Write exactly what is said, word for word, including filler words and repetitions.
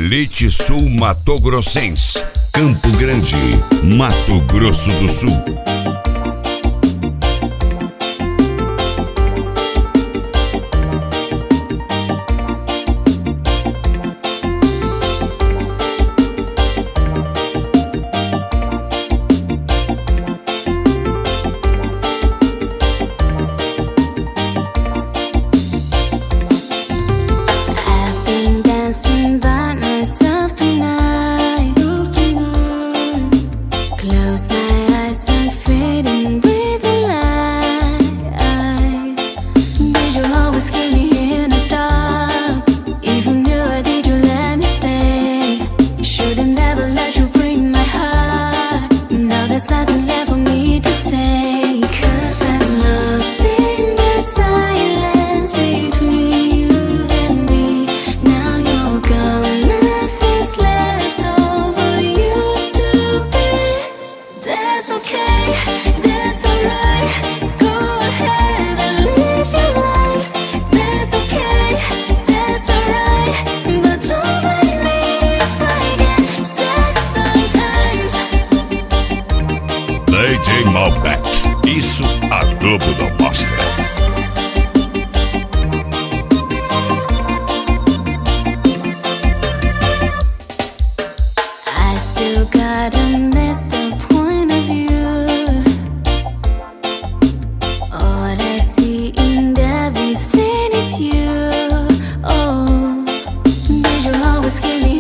Elite Sul Mato Grossense, Campo Grande, Mato Grosso do Sul. D J Malbec, isso a Globo não mostra. I still got a messed up point of view. All I see in everything is you. Oh, did you always give me